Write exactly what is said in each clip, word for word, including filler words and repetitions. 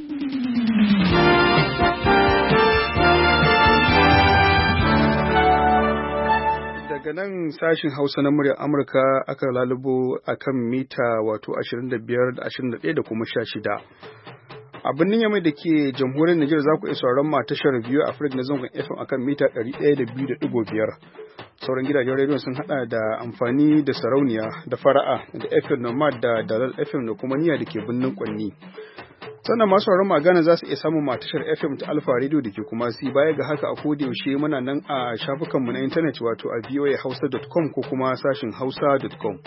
Daga nan sashin Hausa na muryar Amurka aka lalubo a kan mita wato ashirin da biyar da ashirin da ɗaya da kuma sha shida. A birnin Yamai da ke jamhuriyar Nijar za ku iya sauraron ma tashar biyu a Afirka na zangon F M a kan mita ɗari ɗaya da biyu da ɗigo biyar. Sauran gidajen rediyon sun haɗa da amfani da sarauniya da fara'a da F M Nomad da Dalal F M da kuma niyya da ke birnin Kwanni. Sannan masu sauraron magana za su iya samun matashar F M ta Alfa Radio da ke kuma si baya ga haka a koda yaushe muna nan a shafukanmu na intanet wato a voa hausa dot com ko kuma sashin hausa dot com.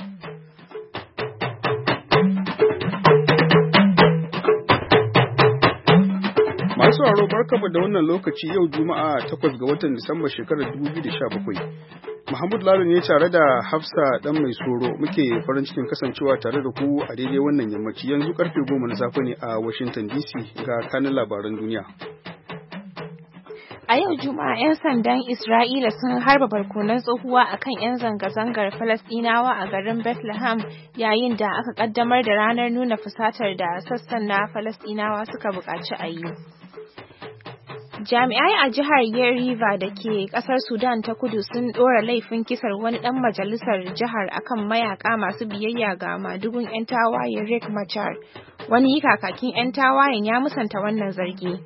Masu sauraro barkamu da wannan lokaci yau Juma'a takwas ga watan Disamba shekarar dubu biyu da sha bakwai. Muhammad Lalo ne tare da Hafsa dan mai soro muke farin cikin kasancewa tare da ku a daidai wannan yammaci yanzu karfe goma na safe ne a Washington D C ga kanin labaran duniya. A yau Juma'a 'yan sandan Isra'ila sun harba barkonon tsohuwa akan 'yan zanga-zangar Falasɗinawa a garin Bethlehem yayin da aka kaddamar da ranar nuna fusatar da sassan na Falasɗinawa suka buƙaci a yi. Jami'ai a jihar Yeriva da ke kasar Sudan ta kudu sun ɗora laifin kisar wani ɗan majalisar jihar akan mayaka masu biyayya ga madugun 'yan tawayen Riek Machar. Wani kakakin 'yan tawayen ya musanta wannan zargi.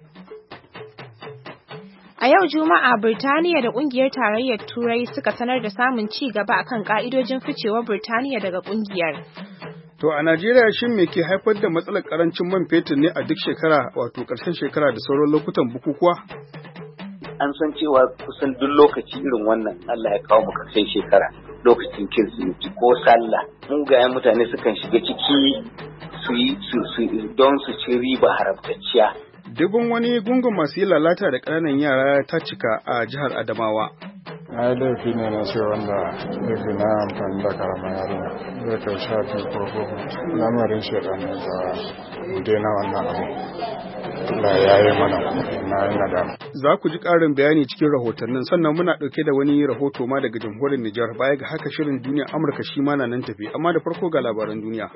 A yau Juma'a, Birtaniya da ƙungiyar tarayyar Turai suka sanar da samun ci gaba akan ƙa'idojin ficewar Birtaniya daga ƙungiyar. To a Najeriya shin me ke haifar da matsalar karancin man fetur ne a duk shekara wato ƙarshen shekara da sauran lokutan bukukuwa? An san cewa kusan duk lokaci irin wannan Allah ya kawo mu ƙarshen shekara lokacin Kirsimeti ko Sallah. Mugayen mutane sukan shiga ciki su yi su don su ci riba haramtacciya. Dubin wani gungun masu yi lalata da ƙananan yara ta cika a jihar Adamawa. Na yi laifi ne na ce wanda laifi na amfani da karamar yarinya zai kai sha biyu ko goma lamarin shaɗan ne ba daina wannan abu da ya yi mana na yi nadama. Za ku ji ƙarin bayani cikin rahotannin sannan muna ɗauke da wani rahoto ma daga jamhuriyar Nijar baya ga haka shirin duniya Amurka shi ma na nan tafi amma da farko ga labaran duniya.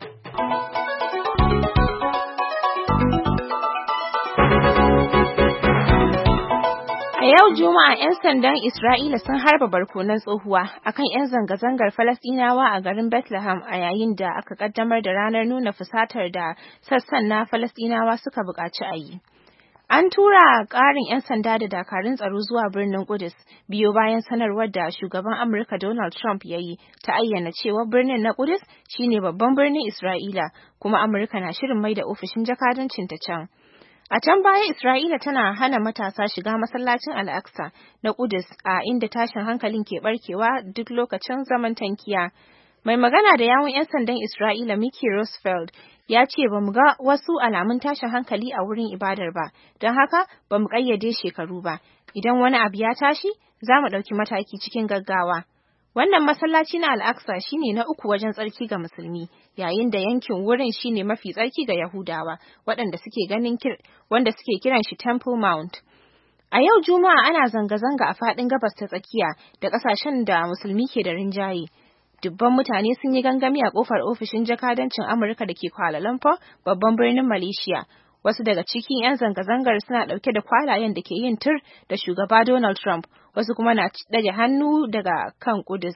A yau Juma'a 'yan sandan Isra'ila sun harba barkonon tsohuwa akan 'yan zanga-zangar Falasɗinawa a garin Bethlehem a yayin da aka kaddamar da ranar nuna fusatar da sassan na Falasɗinawa suka buƙaci a yi. An tura ƙarin 'yan sanda da dakarun tsaro zuwa birnin Kudus biyo bayan sanarwar da shugaban Amurka Donald Trump ya yi ta ayyana cewa birnin na Kudus shine babban birnin Isra'ila kuma Amurka na shirin mai da ofishin jakadancin ta can. A can baya Isra'ila tana hana matasa shiga masallacin Al-Aqsa na Kudus a inda tashin hankalin ke barkewa duk lokacin zaman tankiya. Mai magana da yawun 'yan sandan Isra'ila Mickey Roosevelt ya ce ba mu ga wasu alamun tashin hankali a wurin ibadar ba, don haka ba mu ƙayyade shekaru ba. Idan wani abu ya tashi, za mu ɗauki mataki cikin gaggawa. Wannan masallaci na Al-Aqsa shine na uku wajen tsarki ga musulmi, yayin da yankin wurin shine mafi tsarki ga Yahudawa, waɗanda suke ganin kir wanda suke kiran shi Temple Mount. A yau Juma'a ana zanga-zanga a faɗin gabas ta tsakiya da ƙasashen da musulmi ke da rinjaye. Dubban mutane sun yi gangami a ƙofar ofishin jakadancin Amurka da ke Kuala Lumpur, babban birnin Malaysia. Wasu daga cikin 'yan zanga-zangar suna ɗauke da kwalayen da ke yin tur da shugaba Donald Trump, wasu kuma na ɗage hannu daga kan Kudus.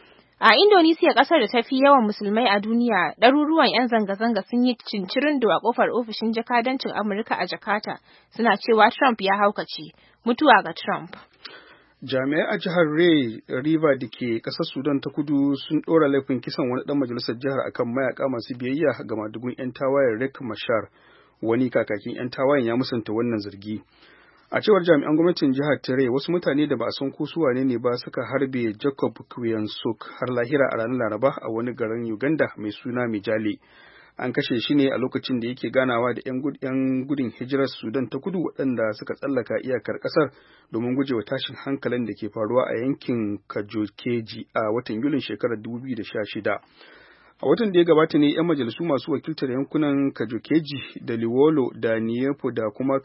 A Indonesia, ƙasar da ta fi yawan musulmai a duniya, ɗaruruwan 'yan zanga-zanga sun yi cincirindo a ƙofar ofishin jakadancin Amurka a Jakarta, suna cewa Trump ya haukace, mutuwa ga Trump. Jami'ai a jihar Ray River da ke ƙasar Sudan ta kudu sun ɗora laifin kisan wani ɗan majalisar jihar akan mayaka masu biyayya ga madugun 'yan tawayen Riek Machar. Wani kakakin 'yan tawayen ya musanta wannan zargi. A cewar jami'an gwamnatin jihar Tere, wasu mutane da ba a san ko su wane ne ba suka harbe Jacob Kwiansuk har lahira a ranar Laraba a wani garin Uganda mai suna Mijale. An kashe shi ne a lokacin da yake ganawa da 'yan gudun hijirar Sudan ta kudu waɗanda suka tsallaka iyakar ƙasar domin gujewa tashin hankalin da ke faruwa a yankin Kajokeji a watan Yulin shekarar dubu biyu da sha shida. A watan da ya gabata ne 'yan majalisu masu wakiltar yankunan Kajokeji da Liwolo da Niyepo da kuma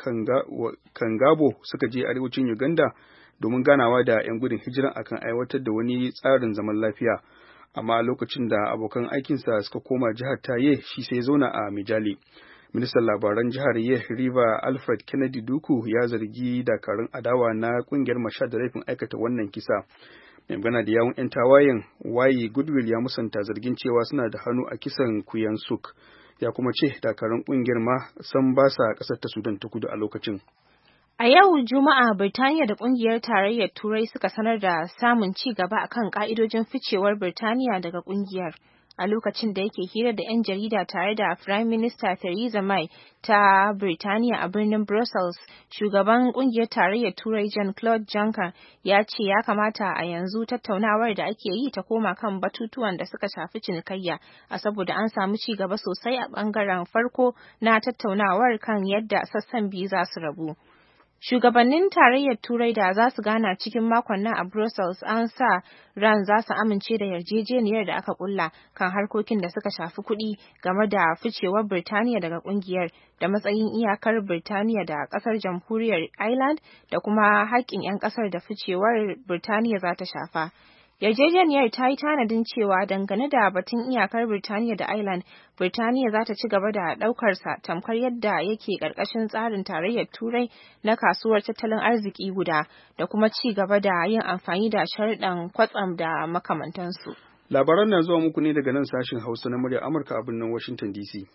Kangabo suka je arewacin Uganda domin ganawa da 'yan gudun hijiran akan aiwatar da wani tsarin zaman lafiya. Amma lokacin da abokan aikinsa suka koma jihar Taye shi sai zauna a Mijali. Ministan labaran jihar Yes River Alfred Kennedy Duku ya zargi dakarun adawa na kungiyar Mashar da laifin aikata wannan kisa. Mai magana da yawun 'yan tawayen Wayi Goodwill ya musanta zargin cewa suna da hannu a kisan Kuyan Suk. Ya kuma ce dakarun kungiyar ma san ba sa ƙasar ta Sudan ta Kudu a lokacin. A yau Juma'a, Birtaniya da Ƙungiyar Tarayyar Turai suka sanar da samun ci gaba akan ƙa'idojin ficewar Birtaniya daga ƙungiyar. A lokacin da yake hira da 'yan jarida tare da Prime Minister Theresa May ta Birtaniya a birnin Brussels, shugaban Ƙungiyar Tarayyar Turai Jean-Claude Juncker ya ce ya kamata a yanzu tattaunawar da ake yi ta koma kan batutuwan da suka shafi cinikayya, a saboda an samu ci gaba sosai a ɓangaren farko na tattaunawar kan yadda sassan biyu za su rabu. Shugabannin Tarayyar Turai da za su gana cikin makon nan a Brussels an sa ran za su amince da yarjejeniyar da aka kulla kan harkokin da suka shafi kuɗi game da ficewar Birtaniya daga ƙungiyar, da matsayin iyakar Birtaniya da ƙasar Jamhuriyar Ireland, da kuma haƙƙin 'yan ƙasar da ficewar Birtaniya za ta shafa. Yarjejeniyar ta yi tanadin cewa dangane da batun iyakar Birtaniya da Ireland, Birtaniya za ta ci gaba da ɗaukarsa tamkar yadda yake ƙarƙashin tsarin Tarayyar Turai na kasuwar tattalin arziki guda, da kuma ci gaba da yin amfani da sharuɗan kwatsam da makamantansu. Labaran na zuwa muku ne daga nan sashen Hausa na muryar Amurka a birnin Washington D C.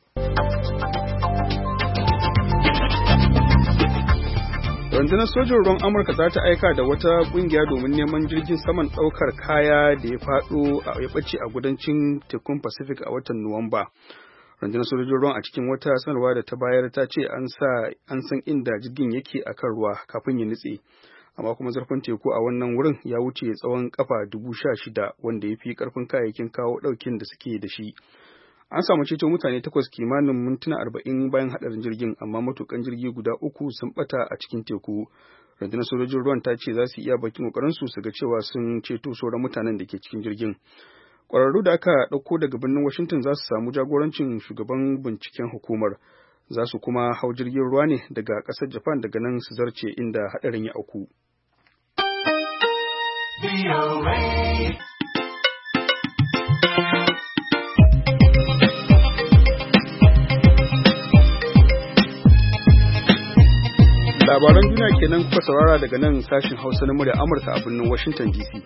Rundunar sojin ruwan Amurka za ta aika da wata kungiya domin neman jirgin saman ɗaukar kaya da ya faɗo ya ɓace a kudancin tekun Pacific a watan Nuwamba. Rundunar sojojin ruwan a cikin wata sanarwa da ta bayar ta ce an san inda jirgin yake a kan ruwa kafin ya nutse. Amma kuma zurfin teku a wannan wurin ya wuce tsawon kafa dubu sha shida, wanda ya fi ƙarfin kayayyakin kawo ɗaukin da suke da shi. An samu ceto mutane takwas kimanin mintuna arba'in bayan haɗarin jirgin, amma matukan jirgi guda uku sun ɓata a cikin teku. Rundunar sojojin ruwan ta ce za su iya bakin ƙoƙarinsu su ga cewa sun ceto sauran mutanen da ke cikin jirgin. Ƙwararru da aka ɗauko daga birnin Washington za su samu jagorancin shugaban binciken hukumar. Za su kuma hau jirgin ruwa ne daga ƙasar Japan, daga nan su zarce inda haɗarin ya auku. Labaran duniya kenan kuka saurara daga nan sashin Hausa na murya Amurka a birnin Washington D C.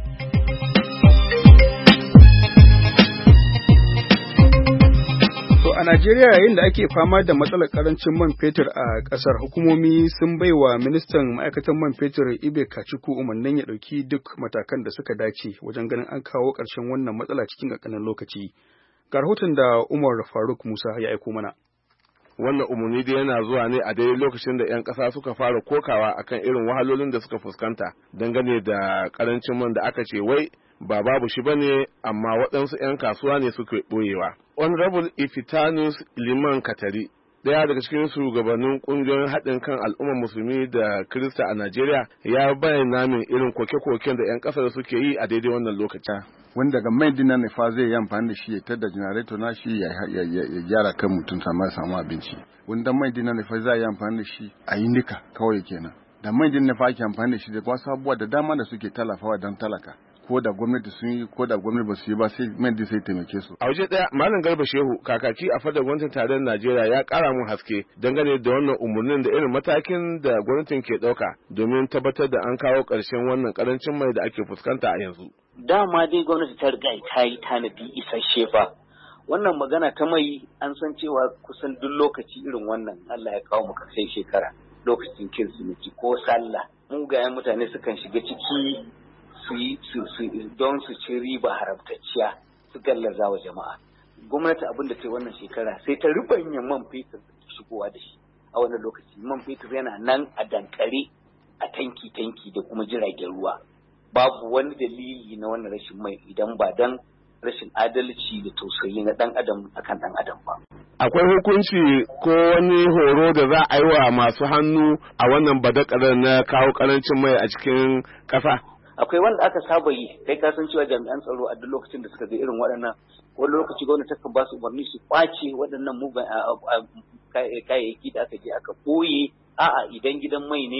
To a Najeriya, yayin da ake fama da matsalar karancin man fetur a ƙasar, hukumomi sun baiwa ministan ma'aikatan man fetur Ibe Kaciku umarnin ya ɗauki duk matakan da suka dace wajen ganin an kawo ƙarshen wannan matsala cikin ƙanƙanin lokaci. Ga rahoton da Umar Faruk Musa ya aiko mana. Wannan umarni dai yana zuwa ne a daidai lokacin da 'yan ƙasa suka fara kokawa akan irin wahalolin da suka fuskanta dangane da ƙarancin man da aka ce wai ba babu shi bane, amma waɗansu 'yan kasuwa ne suke ɓoyewa. Honorable Ifitanus Liman Katari, ɗaya daga cikin shugabannin ƙungiyoyin haɗin kan al'ummar musulmi da Kirista a Najeriya, ya bayyana min irin koke-koken da 'yan ƙasar suke yi a daidai wannan lokaci. Wani daga mai dinan ne fa zai yi amfani da shi ya tada generator na shi ya gyara kan mutum sama samu abinci. Wani dan mai dinan ne fa zai yi amfani da shi a yi nika kawai kenan. Da mai dinan ne fa ake amfani da shi da wasu abubuwa da dama da suke talafawa don talaka. Ko da gwamnati sun yi ko da gwamnati ba su yi ba, sai mai din sai taimake su. A waje daya, Malam Garba Shehu, kakaki a fadar gwamnatin tarayyar Najeriya, ya kara mun haske dangane da wannan umarnin da irin matakin da gwamnatin ke dauka domin tabbatar da an kawo ƙarshen wannan karancin mai da ake fuskanta a yanzu. Dama dai gwamnati ta riga ta yi tanadi isasshe fa. Wannan magana ta mai an san cewa kusan duk lokaci irin wannan Allah ya kawo mu karshen shekara, lokacin Kirsimeti ko Sallah, mugayen mutane sukan shiga ciki su yi don su ci riba haramtacciya, su gallaza wa jama'a. Gwamnati abin da ta yi wannan shekara sai ta rubanya man fetur da shigowa da shi a wannan lokaci. Man fetur yana nan a dankare a tanki-tanki da kuma jiragen ruwa. Babu wani dalili na wannan rashin mai idan ba dan rashin adalci da tausayi na dan adam akan dan adam ba. Akwai hukunci ko wani horo da za a yi wa masu hannu a wannan badakarar na kawo karancin mai a cikin ƙasa? Akwai wanda aka saba yi, kai ka san cewa jami'an tsaro a duk lokacin da suka ga irin waɗannan, wani lokaci gwamnati takan ba su umarni su kwace waɗannan mugan kayayyaki da aka je aka ɓoye. A'a, idan gidan mai ne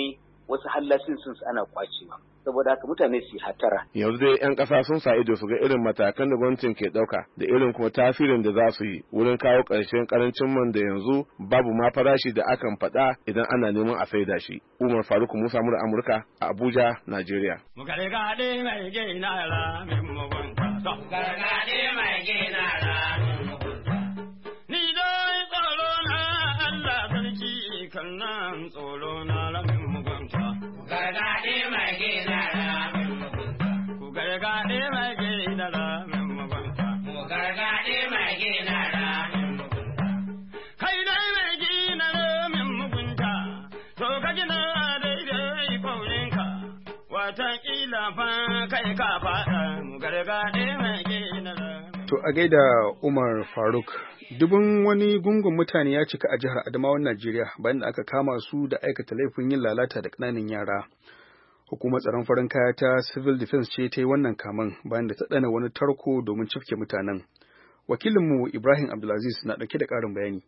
wasu hallasin sun ana kwacewa. Saboda haka mutane su hatara. Yanzu dai 'yan ƙasa sun sa ido su ga irin matakan da gwamnatin ke ɗauka da irin kuma tasirin da za su yi wurin kawo ƙarshen ƙarancin man da yanzu babu ma farashi da akan faɗa idan ana neman a saida shi. Umar Faruk Musa mura Amurka a Abuja, Najeriya. Gargaɗe mai gina ra min mugunta. Gargaɗe mai gina ra min mugunta. Ni dai tsoro na Allah sarki kan nan tsoro na ra min mugunta. Gargaɗe mai gina ra min mugunta. Ku gargaɗe mai gina ra min mugunta. Ku gargaɗe mai gina ra min mugunta. Kai dai mai gina ra min mugunta. To ka gina daidai kaurinka. Wataƙila fa kai ka faɗa mu gargaɗe mai gina ra. To a gaida Umar Faruk, dubun wani gungun mutane ya cika a jihar Adamawan Najeriya bayan da aka kama su da aikata laifin yin lalata da ƙananan yara. Hukumar tsaron farin kaya ta Civil Defense ce ta yi wannan kaman bayan da ta ɗana wani tarko domin cafke mutanen. Wakilinmu Ibrahim Abdulaziz na ɗauke da ƙarin bayani.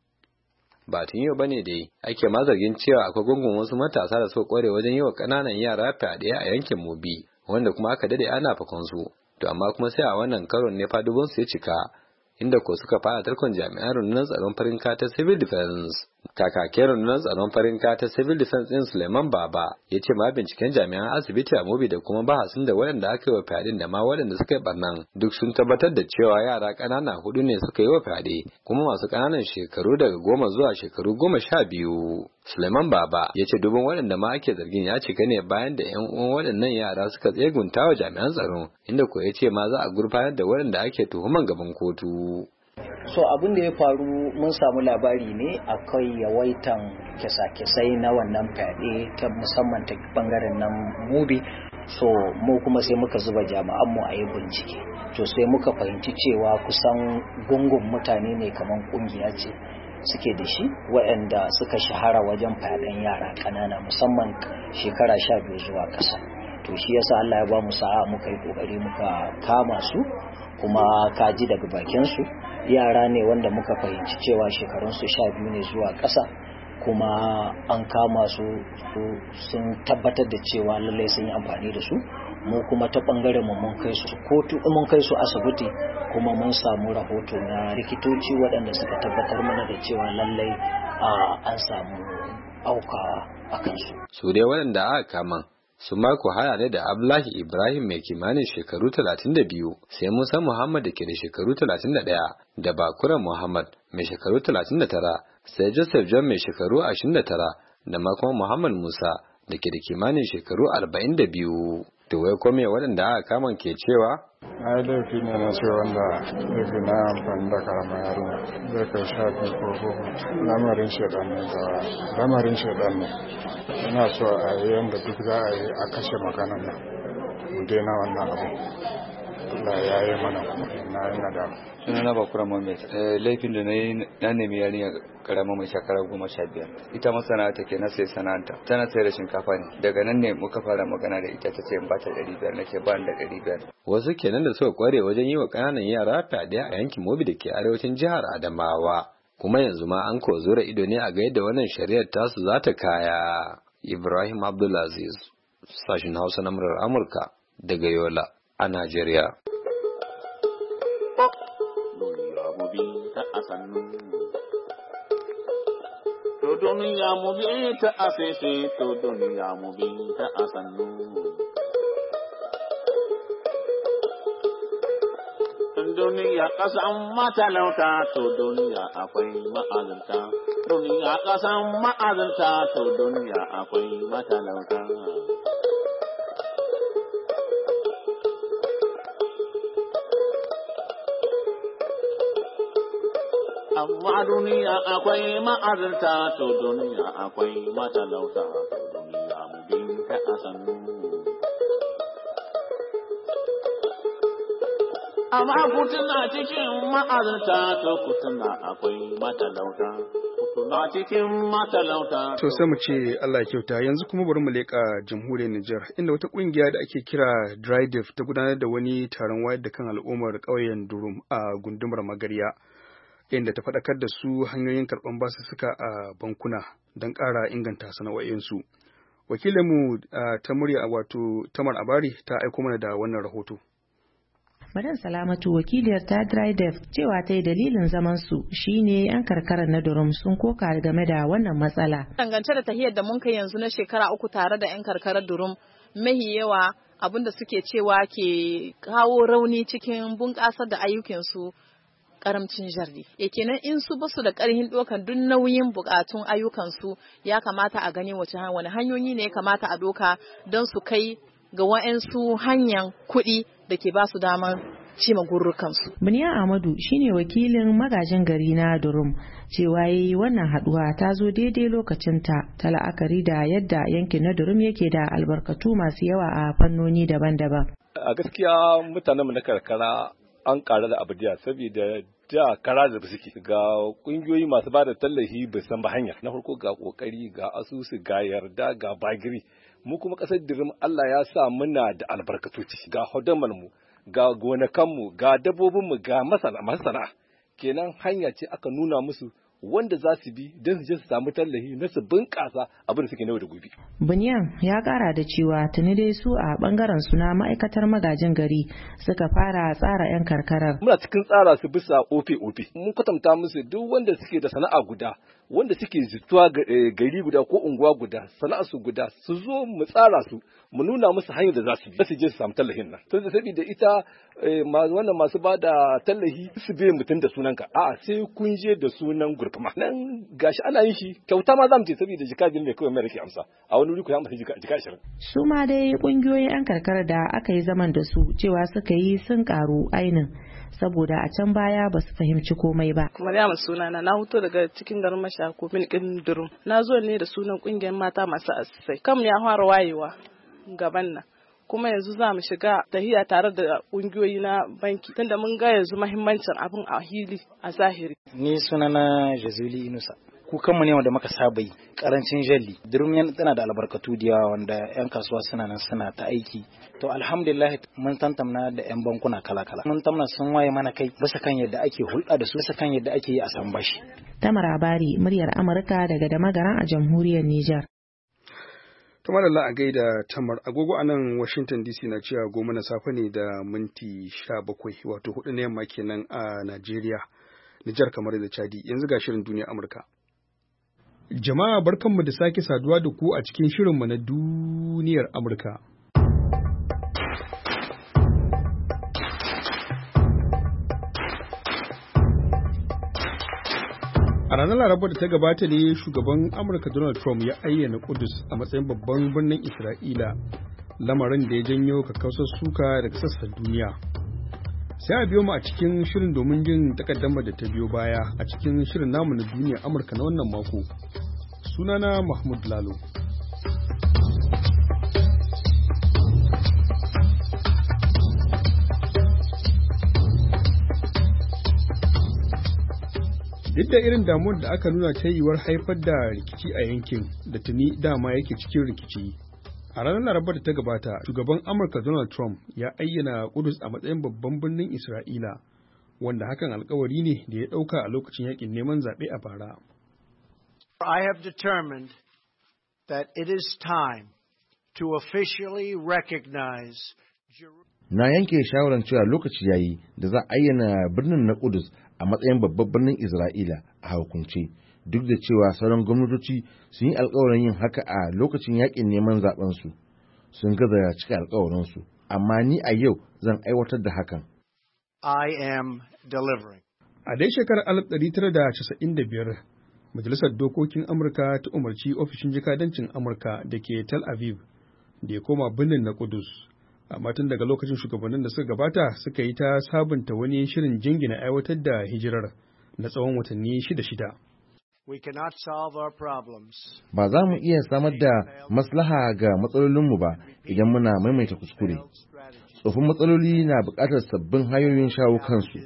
Ba tun yau bane dai ake ma zargin cewa akwai gungun wasu matasa da suka kware wajen yi wa ƙananan yara fyaɗe a yankin Mobi, wanda kuma aka dade ana fakon su. To amma kuma sai a wannan karon ne fa dubunsu ya cika, inda ko suka fara tarkon jami'an rundunar tsaron farin kaya ta Civil Defense. Kakakin rundunar tsaron farin kaya ta Civil Defense din Suleiman Baba ya ce ma binciken jami'an asibiti a Mobi da kuma bahasin da waɗanda aka yi wa fyaɗen da ma waɗanda suka yi barnan duk sun tabbatar da cewa yara ƙanana hudu ne suka yi wa fyaɗe, kuma masu ƙananan shekaru daga goma zuwa shekaru goma sha biyu. Suleiman Baba ya ce dubin waɗanda ma ake zargin ya cika ne bayan da ƴan uwan waɗannan yara suka tsegunta wa jami'an tsaron, inda ko ya ce ma za a gurfanar da waɗanda ake tuhuman gaban kotu. So abin da ya faru mun samu labari ne akwai yawaitan kisa-kisai na wannan fyaɗe ta musamman ta bangaren nan Mobi. So mu kuma sai muka zuba jami'an mu a yi bincike. To sai muka fahimci cewa kusan gungun mutane ne kamar kungiya ce suke da shi waɗanda suka shahara wajen fyaɗen yara ƙanana musamman shekara sha biyu zuwa ƙasa. To shi yasa Allah ya ba mu sa'a muka yi kokari muka kama su, kuma ka ji daga bakin su yara ne wanda muka fahimci cewa shekarun su sha biyu ne zuwa ƙasa, kuma an kama su sun tabbatar da cewa lallai sun yi amfani da su. Mu kuma ta bangaren mu mun kai su kotu, mun kai su asibiti, kuma mun samu rahoto na likitoci waɗanda suka tabbatar mana da cewa lallai an samu aukawa a kansu. Su dai waɗanda aka kama su mako haya ne da Abdullahi Ibrahim mai kimanin shekaru talatin da biyu, sai Musa Muhammad da ke da shekaru talatin da ɗaya, da Bakura Muhammad mai shekaru talatin da tara, sai Joseph John mai shekaru ashirin da tara, da ma kuma Muhammad Musa da ke da kimanin shekaru arba'in da biyu. To wai kome waɗanda aka kama ke cewa? Na yi laifi ne na ce wanda laifi na amfani da karama yarinya zai kai sha biyu ko goma. Lamarin shaɗan ne da lamarin shaɗan ne. Ina so a yi yadda duk za a yi a kashe maganan nan. Mu daina wannan abu. Allah ya yi mana kuma na yi nadama. Suna na Bakura Mohammed. Laifin da na yi na nemi yarinya karama mai shekara goma sha biyar. Ita masana take na sai sana'anta. Tana sayar da shinkafa ne. Daga nan ne muka fara magana da ita ta ce in ba ta ɗari biyar, nake ba da ɗari biyar. Wasu kenan da suka kware wajen yi wa ƙananan yara fyaɗe a yankin Mobi da ke arewacin jihar Adamawa. Kuma yanzu ma an ko zura ido ne a ga yadda wannan shari'ar tasu za ta kaya. Ibrahim Abdulaziz, sashin Hausa na murar Amurka daga Yola a Najeriya. To duniya mu bi ta asese, to duniya mu bi ta asannu. Duniya ƙasan matalauta, to duniya akwai ma'azinta. Duniya ƙasan ma'azinta, to duniya akwai matalauta. Amma duniya akwai ma'azinta, to duniya akwai matalauta, to duniya mu binta a sannu. Amma kutuna cikin ma'azinta, to kutuna akwai matalauta, kutuna cikin matalauta. To sai mu ce Allah kyauta. Yanzu kuma bari mu leƙa jamhuriyar Nijar, inda wata ƙungiya da ake kira Drydev ta gudanar da wani taron wayar da kan al'ummar ƙauyen Durum a gundumar Magarya, inda ta faɗakar da su hanyoyin karɓar basussuka a bankuna don ƙara inganta sana'o'insu. Wakilinmu ta murya wato Tamar Abari ta aiko mana da wannan rahoto. Madan Salamatu wakiliyar ta Drydev cewa ta yi dalilin zaman su shine yan karkarar na Durum sun koka game da wannan matsala. Dangance da tahiyar da mun kai yanzu na shekara uku tare da yan karkarar Durum, mahi yawa abinda suke cewa ke kawo rauni cikin bunƙasar da ayyukansu karamcin jarri. E kenan in su basu da ƙarhin dokan duk nauyin bukatun ayyukansu ya kamata a gani wace wani hanyoyi ne ya kamata a doka don su kai ga wa'ansu hanyar kuɗi da ke ba su damar cima gurrukansu. Buniya Ahmadu shine wakilin magajin gari na Durum cewa yayi wannan haduwa ta zo daidai lokacinta ta la'akari da yadda yankin na Durum yake da albarkatu masu yawa a fannoni daban-daban. A gaskiya mutanenmu na karkara an ƙara da abudiya saboda da kara da suke ga kungiyoyi masu ba da tallafi bai san ba hanya. Na farko ga kokari ga asusu ga yarda ga bagiri. Mu kuma kasar Durum Allah ya sa muna da albarkatoci ga hodamar mu ga gonakanmu ga dabbobinmu ga masana masana kenan hanya ce aka nuna musu wanda za su bi don su je su samu tallafi na su bunƙasa abin da suke nawa da gobe. Bunyan ya ƙara da cewa tuni dai su a ɓangaren su na ma'aikatar magajin gari suka fara tsara 'yan karkarar. Muna cikin tsara su bisa ofe ofe. Mun kwatanta musu duk wanda suke da sana'a guda, wanda suke zituwa gari guda ko unguwa guda, sana'a su guda, su zo mu tsara su, mu nuna musu hanyar da za su bi, su je su samu tallafin nan. Tun da saboda ita wannan masu ba da tallafi su bai mutum da sunanka, a'a sai kun je da sunan gurfama. Nan gashi ana yin shi kyauta ma zamu ce saboda jika jin mai kawai mai rake amsa. A wani wuri ku ya amsa jika jika ashirin. Su ma dai kungiyoyin 'yan karkara da aka yi zaman da su cewa suka yi sun karu ainin. Saboda a can baya ba su fahimci komai ba. Maryam sunana na huto daga cikin garin Mashako min Durum. Na zo ne da sunan kungiyar mata masu asisai. Kam ya fara wayewa gaban nan. Kuma yanzu za mu shiga tahiya tare da kungiyoyi na banki tunda mun ga yanzu muhimmancin abin a hili a zahiri. Ni sunana Jazuli Inusa. Kukanmu ne wanda muka saba yi karancin jalli. Durum tana da albarkatu da yawa wanda 'yan kasuwa suna nan suna ta aiki. To alhamdulillah mun tantamna da 'yan bankuna kala-kala. Mun tamna sun waye mana kai bisa kan yadda ake hulɗa da su, bisa kan yadda ake yi a san bashi. Tamar Abari, muryar Amurka daga Damagaran a jamhuriyar Nijar. Kamar Allah a gaida Tamar, agogo a nan Washington D C na cewa goma na safe ne da minti sha bakwai wato hudu na yamma kenan a Najeriya, Nijar kamar da Chadi. Yanzu ga shirin duniya Amurka. Jama'a barkanmu da sake saduwa da ku a cikin shirinmu na duniyar Amurka. A ranar Laraba da ta gabata ne shugaban Amurka Donald Trump ya ayyana Kudus a matsayin babban birnin Isra'ila, lamarin da ya janyo kakkausar suka daga sassan duniya. Sai a biyo mu a cikin shirin domin jin takaddamar da ta biyo baya a cikin shirin namu na duniyar Amurka na wannan mako. Sunana Mahmud Lalo. Duk da irin damuwar da aka nuna ta yiwuwar haifar da rikici a yankin da tuni dama yake cikin rikici. A ranar Laraba da ta gabata, shugaban Amurka Donald Trump ya ayyana Kudus a matsayin babban birnin Isra'ila, wanda hakan alkawari ne da ya ɗauka a lokacin yakin neman zaɓe a bara. I have determined that it is time to officially recognize Na yanke shawarar cewa lokaci yayi da za a ayyana birnin na Kudus a matsayin babban birnin Isra'ila a hukunce, duk da cewa sauran gwamnatoci sun yi alkawarin yin haka a lokacin yakin neman zaben su, sun gaza cika alkawarin su, amma ni a yau zan aiwatar da hakan. I am delivering. A dai shekarar alif ɗari tara da casa'in da biyar, Majalisar Dokokin Amurka ta umarci ofishin jikadancin Amurka da ke Tel Aviv da ya koma birnin na Kudus. Amma tun daga lokacin shugabannin da suka gabata suka yi ta sabunta wani shirin jingina aiwatar da hijirar na tsawon watanni shida-shida. We cannot solve our problems. Ba za mu iya samar da maslaha ga matsalolinmu ba idan muna maimaita kuskure. Tsofin matsaloli na buƙatar sabbin hanyoyin shawo kansu.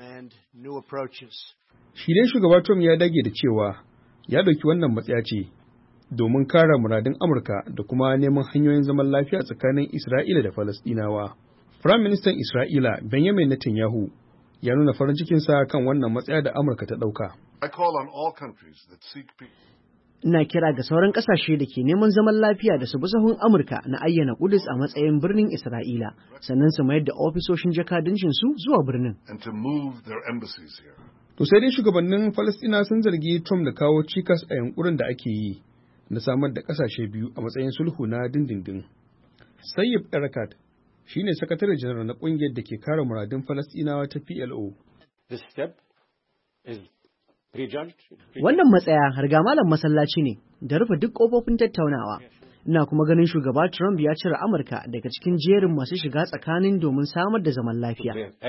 Shi dai shugaba Trump ya dage da cewa ya ɗauki wannan matsaya ce domin kare muradun Amurka da kuma neman hanyoyin zaman lafiya tsakanin Isra'ila da Falasɗinawa. Firayim Ministan Isra'ila Benjamin Netanyahu ya nuna farin cikinsa kan wannan matsaya da Amurka ta ɗauka. Ina kira ga sauran ƙasashe da ke neman zaman lafiya da su bi sahun Amurka na ayyana Kudus a matsayin birnin Isra'ila, sannan su mayar da ofisoshin jakadancin su zuwa birnin. To sai dai shugabannin Falasɗina sun zargi Trump da kawo cikas a yankurin da ake yi na samar da ƙasashe biyu a matsayin sulhu na dindindin. Sayyid Erekat shi ne sakatare janar na ƙungiyar da ke kare muradun Falasɗinawa ta P L O. Wannan matsaya harga malam masallaci ne da rufe duk ƙofofin tattaunawa. Ina kuma ganin shugaba Trump ya cire Amurka daga cikin jerin masu shiga tsakanin domin samar da zaman lafiya.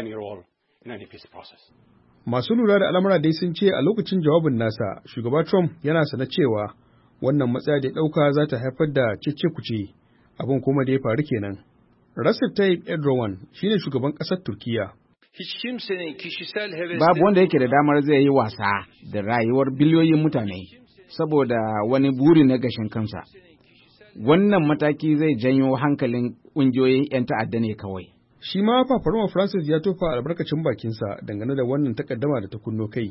Masu lura da al'amura dai sun ce a lokacin jawabin nasa, shugaba Trump yana sana cewa wannan matsaya da ya ɗauka za ta haifar da cece-kuce, abin kuma da ya faru kenan. Recep Tayyip Erdogan shine shugaban ƙasar Turkiyya. Babu wanda yake da damar zai yi wasa da rayuwar biliyoyin mutane saboda wani buri na gashin kansa. Wannan mataki zai janyo hankalin ƙungiyoyin 'yan ta'adda ne kawai. Shi ma Papa Roma Francis ya tofa albarkacin bakinsa dangane da wannan takaddama da ta kunno kai.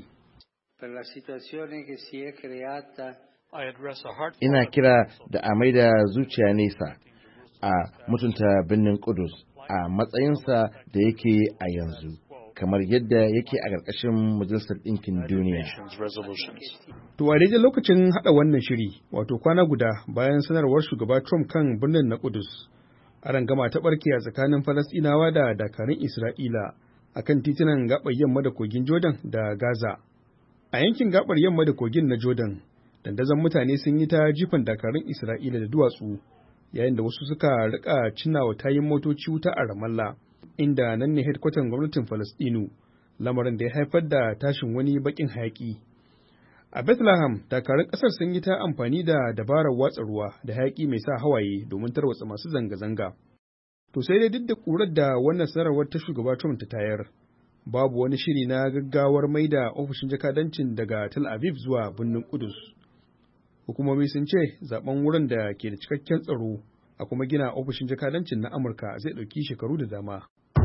Ina kira da a maida zuciya nesa a mutunta birnin Kudus a matsayinsa da yake a yanzu, kamar yadda yake a ƙarƙashin Majalisar Ɗinkin Duniya. To a daidai lokacin haɗa wannan shiri, wato kwana guda bayan sanarwar shugaba Trump kan birnin na Kudus, arangama ta ɓarke a tsakanin Falasɗinawa da dakarun Isra'ila a kan titunan gaɓar yamma da kogin Jordan da Gaza. A yankin gaɓar yamma da kogin na Jordan, dandazon mutane sun yi ta jifan dakarun Isra'ila da duwatsu, yayin da wasu suka rika cinnawa tayin motoci wuta a Ramallah, inda nan ne hedkwatan gwamnatin Falasɗinu, lamarin da ya haifar da tashin wani bakin hayaki. A Bethlehem, dakarun ƙasar sun yi ta amfani da dabarar watsa ruwa da hayaki mai sa hawaye domin tarwatsa masu zanga-zanga. To sai dai duk da ƙurar da wannan sanarwar ta shugaba Trump ta tayar, babu wani shiri na gaggawar maida ofishin jakadancin daga Tel Aviv zuwa birnin Kudus. Hukumomi sun ce zaben wurin da ke da cikakken tsaro a kuma gina ofishin jakadancin na Amurka zai ɗauki shekaru da dama.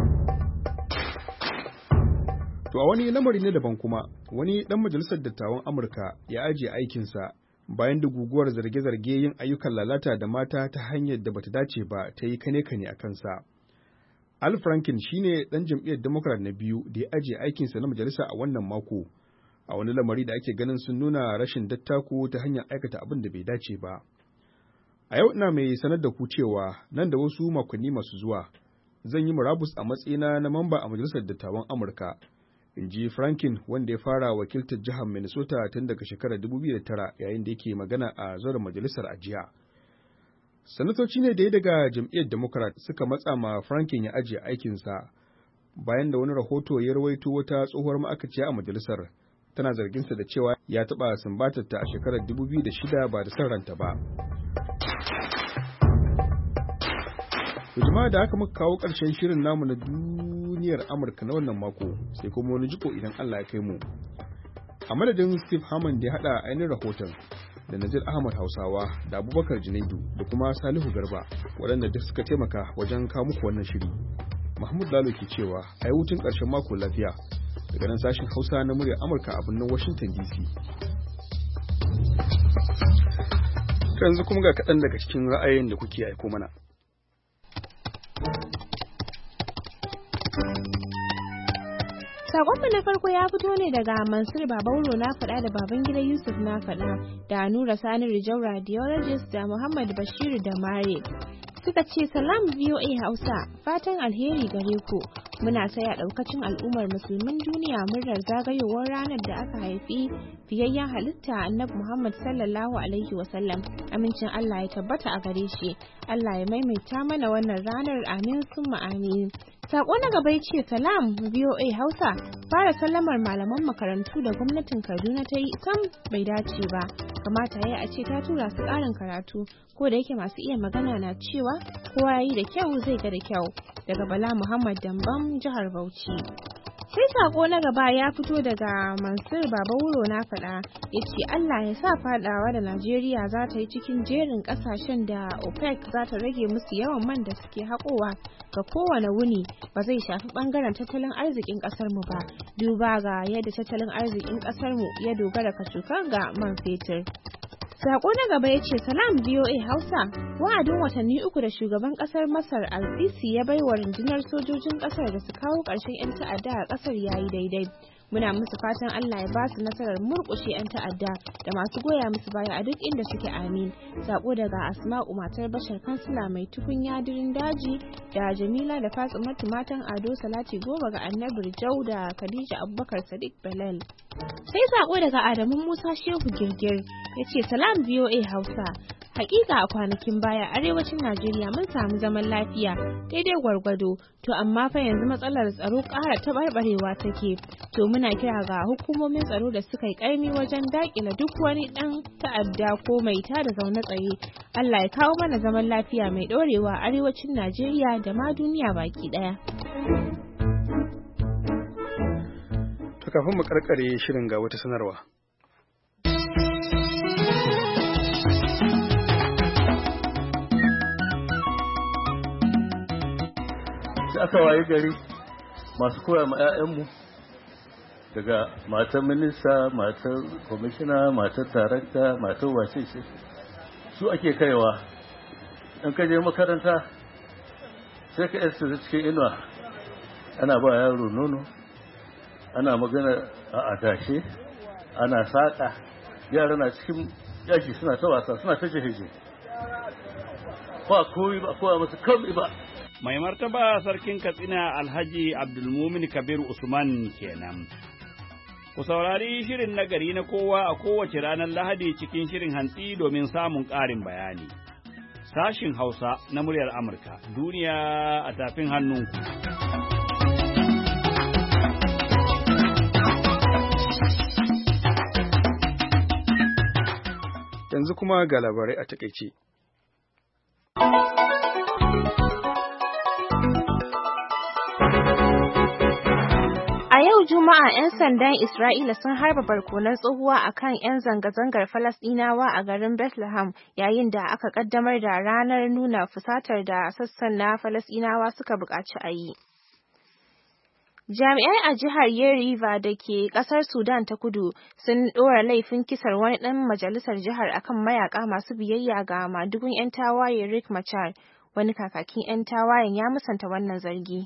To a wani lamari na daban kuma, wani ɗan majalisar dattawan Amurka ya ajiye aikinsa bayan da guguwar zarge-zarge yin ayyukan lalata da mata ta hanyar da bata dace ba ta yi kane-kane a kansa. Al Franken shine ɗan jam'iyyar Democrat na biyu da ya ajiye aikinsa na majalisa a wannan mako, a wani lamari da ake ganin sun nuna rashin dattako ta hanyar aikata abin da bai dace ba. A yau ina mai sanar da ku cewa nan da wasu makonni masu zuwa, zan yi murabus a matsayina na mamba a majalisar dattawan Amurka, in ji Franken, wanda ya fara wakiltar jihar Minnesota tun daga shekarar dubu biyu da tara yayin da yake magana a zauren majalisar a jiya. Sanatoci ne da ya daga jam'iyyar Democrat suka matsa ma Franken ya ajiye aikinsa bayan da wani rahoto ya rawaito wata tsohuwar ma'aikaciya a majalisar tana zarginsa da cewa ya taɓa sumbatarta a shekarar dubu biyu da shida ba da son ranta ba. To jama'a da haka muka kawo ƙarshen shirin namu na duniyar Amurka na wannan mako, sai kuma wani jiko idan Allah ya kai mu. A madadin Steve Hammond da ya haɗa ainihin rahoton, da Nazir Ahmad Hausawa da Abubakar Junaidu da kuma Salihu Garba, waɗanda duk suka taimaka wajen kawo muku wannan shiri. Mahmud Lalo ke cewa a yi hutun ƙarshen mako lafiya daga nan sashen Hausa na muryar Amurka a birnin Washington D C. Yanzu kuma ga kaɗan daga cikin ra'ayoyin da kuke aiko mana. Sakonmu na farko ya fito ne daga Mansur Babauro na faɗa da Babangida Yusuf na faɗa da Nura Sani Rijau Radiologist da Muhammad Bashir da Mare. Suka ce salam V O A Hausa, fatan alheri gare ku. Muna saya ɗaukacin al'ummar musulmin duniya murnar zagayowar ranar da aka haifi fiyayyen halitta Annabi Muhammad sallallahu alaihi wasallam. Amincin Allah ya tabbata a gare shi. Allah ya maimaita mana wannan ranar, amin summa amin. Sako na gaba ya ce salam V O A Hausa, fara sallamar malaman makarantu da gwamnatin Kaduna ta yi sam bai dace ba. Kamata ya a ce ta tura su ƙarin karatu, ko da yake masu iya magana na cewa kowa ya yi da kyau zai ga da kyau. Daga Bala Muhammad Dambam, jihar Bauchi. Sai sako na gaba ya fito daga Mansur Babawuro na faɗa, ya ce Allah ya sa fadawa da Najeriya za ta yi cikin jerin ƙasashen da OPEC za ta rage musu yawan man da suke haƙowa ga kowane wuni, ba zai shafi ɓangaren tattalin arzikin ƙasarmu ba, duba ga yadda tattalin arzikin ƙasarmu ya dogara kacokan ga man fetur. Sako na gaba ya ce salam V O A Hausa, wa'adin watanni uku da shugaban kasar Masar Al-Sisi ya baiwa rundunar sojojin kasar da su kawo ƙarshen 'yan ta'adda a kasar yayi daidai. Muna musu fatan Allah ya ba su nasarar murƙushe 'yan ta'adda da masu goya musu baya a duk inda suke, amin. Sako daga Asma'u matar Bashar kansila mai tukunya dirin daji da Jamila da Fatimatu matan Ado Salati Goma ga Annabi Jau da Khadija Abubakar Sadiq Belal. Sai sako daga Adamu Musa Shehu Girgir ya ce salam V O A Hausa. Hakika a kwanakin baya arewacin Najeriya mun samu zaman lafiya daidai gwargwado, to amma fa yanzu matsalar tsaro ƙara taɓarɓarewa take. To muna kira ga hukumomin tsaro da suka yi ƙaimi wajen daƙile duk wani ɗan ta'adda ko mai tada zaune tsaye. Allah ya kawo mana zaman lafiya mai ɗorewa a arewacin Najeriya da ma duniya baki ɗaya. To kafin mu karkare shirin ga wata sanarwa. Aka waye gari masu koya ma 'ya'yanmu daga matar minista, matar kwamishina, matar tarakta, matar wacece su ake kaiwa. in ka je makaranta sai ka yasta cikin inuwa ana ba yaro nono, ana magana a adashe, ana saƙa, yara na cikin yaki suna ta wasa suna ta jiheje ba koyi ba kowa masu kawai ba. Mai martaba sarkin Katsina Alhaji Abdulmumin Kabir Usman kenan. Ku saurari shirin nagari na kowa a kowace ranar Lahadi cikin shirin hantsi domin samun ƙarin bayani. Sashin Hausa na muryar Amurka, duniya a tafin hannunku. Yanzu kuma ga labarai a takaice. A yau Juma'a 'yan sandan Isra'ila sun harba barkonon tsohuwa a kan 'yan zanga-zangar Falasɗinawa a garin Bethlehem yayin da aka ƙaddamar da ranar nuna fusatar da sassan na Falasɗinawa suka buƙaci a yi. Jami'ai a jihar Yerevan da ke ƙasar Sudan ta Kudu sun ɗora laifin kisar wani ɗan majalisar jihar akan mayaƙa masu biyayya ga madugun 'yan tawaye Riek Machar. Wani kakakin 'yan tawayen ya musanta wannan zargi.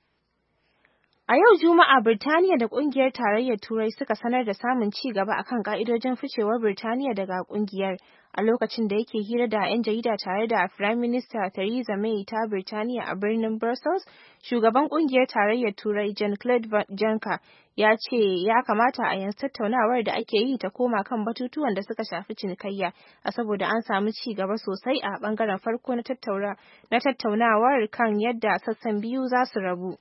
A yau Juma'a, Birtaniya da Ƙungiyar Tarayyar Turai suka sanar da samun ci gaba akan ƙa'idojin ficewar Birtaniya daga ƙungiyar. A lokacin da yake hira da 'yan jarida tare da Firayim Minista Theresa May ta Birtaniya a birnin Brussels, shugaban Ƙungiyar Tarayyar Turai Jean-Claude Juncker ya ce ya kamata a yanzu tattaunawar da ake yi ta koma kan batutuwan da suka shafi cinikayya, a saboda an samu ci gaba sosai a ɓangaren farko na tattaunawar kan yadda sassan biyu za su rabu.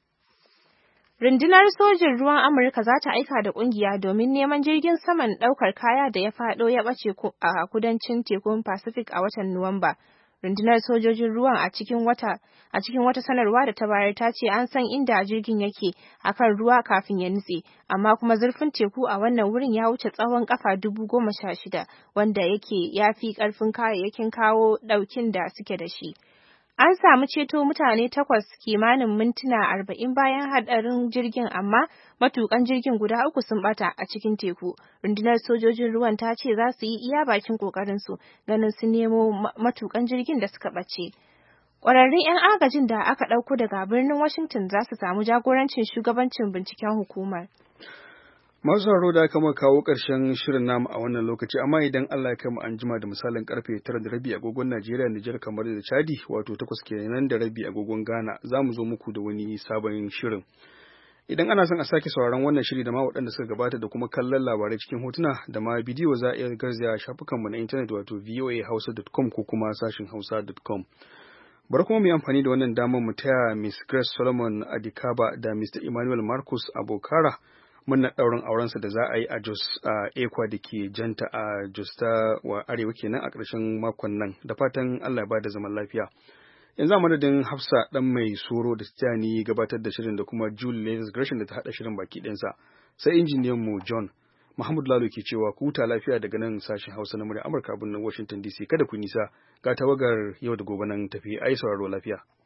Rundunar sojin ruwan Amurka za ta aika da ƙungiya domin neman jirgin saman ɗaukar kaya da ya faɗo ya ɓace a kudancin tekun Pacific a watan Nuwamba. Rundunar sojojin ruwan a cikin wata a cikin wata sanarwa da ta bayar ta ce an san inda jirgin yake akan ruwa kafin ya nutse, amma kuma zurfin teku a wannan wurin ya wuce tsawon kafa dubu goma sha shida, wanda yake ya fi ƙarfin kayayyakin kawo ɗaukin da suke da shi. An samu ceto mutane takwas kimanin mintuna arba'in bayan hadarin jirgin, amma matukan jirgin guda uku sun bata a cikin teku. Rundunar sojojin ruwan ta ce za su yi iya bakin kokarinsu ganin su nemo matukan jirgin da suka bace. Ƙwararrun 'yan agajin da aka ɗauko daga birnin Washington za su samu jagorancin shugabancin binciken hukumar. Masu sauraro da aka muka kawo ƙarshen shirin namu a wannan lokaci, amma idan Allah ya kai mu an jima da misalin karfe tara da rabi agogon Najeriya, Nijar, kamar da Chadi, wato takwas kenan da rabi agogon Ghana, za mu zo muku da wani sabon shirin. Idan ana son a sake sauraron wannan shiri da ma waɗanda suka gabata da kuma kallon labarai cikin hotuna da ma bidiyo, za a iya garzaya shafukanmu na intanet wato voa hausa dot com ko kuma sashin hausa dot com. Bari kuma mu yi amfani da wannan damar mu taya Miss Grace Solomon Adikaba da Mister Emmanuel Marcus Abokara muna ɗaurin aurensa da za a yi a Jos a Ekwa da ke Janta a Jos ta wa Arewa kenan a ƙarshen makon nan, da fatan Allah ya ba da zaman lafiya. Yanzu a madadin Hafsa ɗan mai soro da ta ni gabatar da shirin da kuma Julie Lewis Gresham da ta haɗa shirin baki ɗinsa, sai injiniyan mu John Muhammad Lalo ke cewa ku huta lafiya daga nan sashen Hausa na murya Amurka birnin Washington D C. Kada ku nisa, ga tawagar yau da gobe nan tafi ai sauraro lafiya.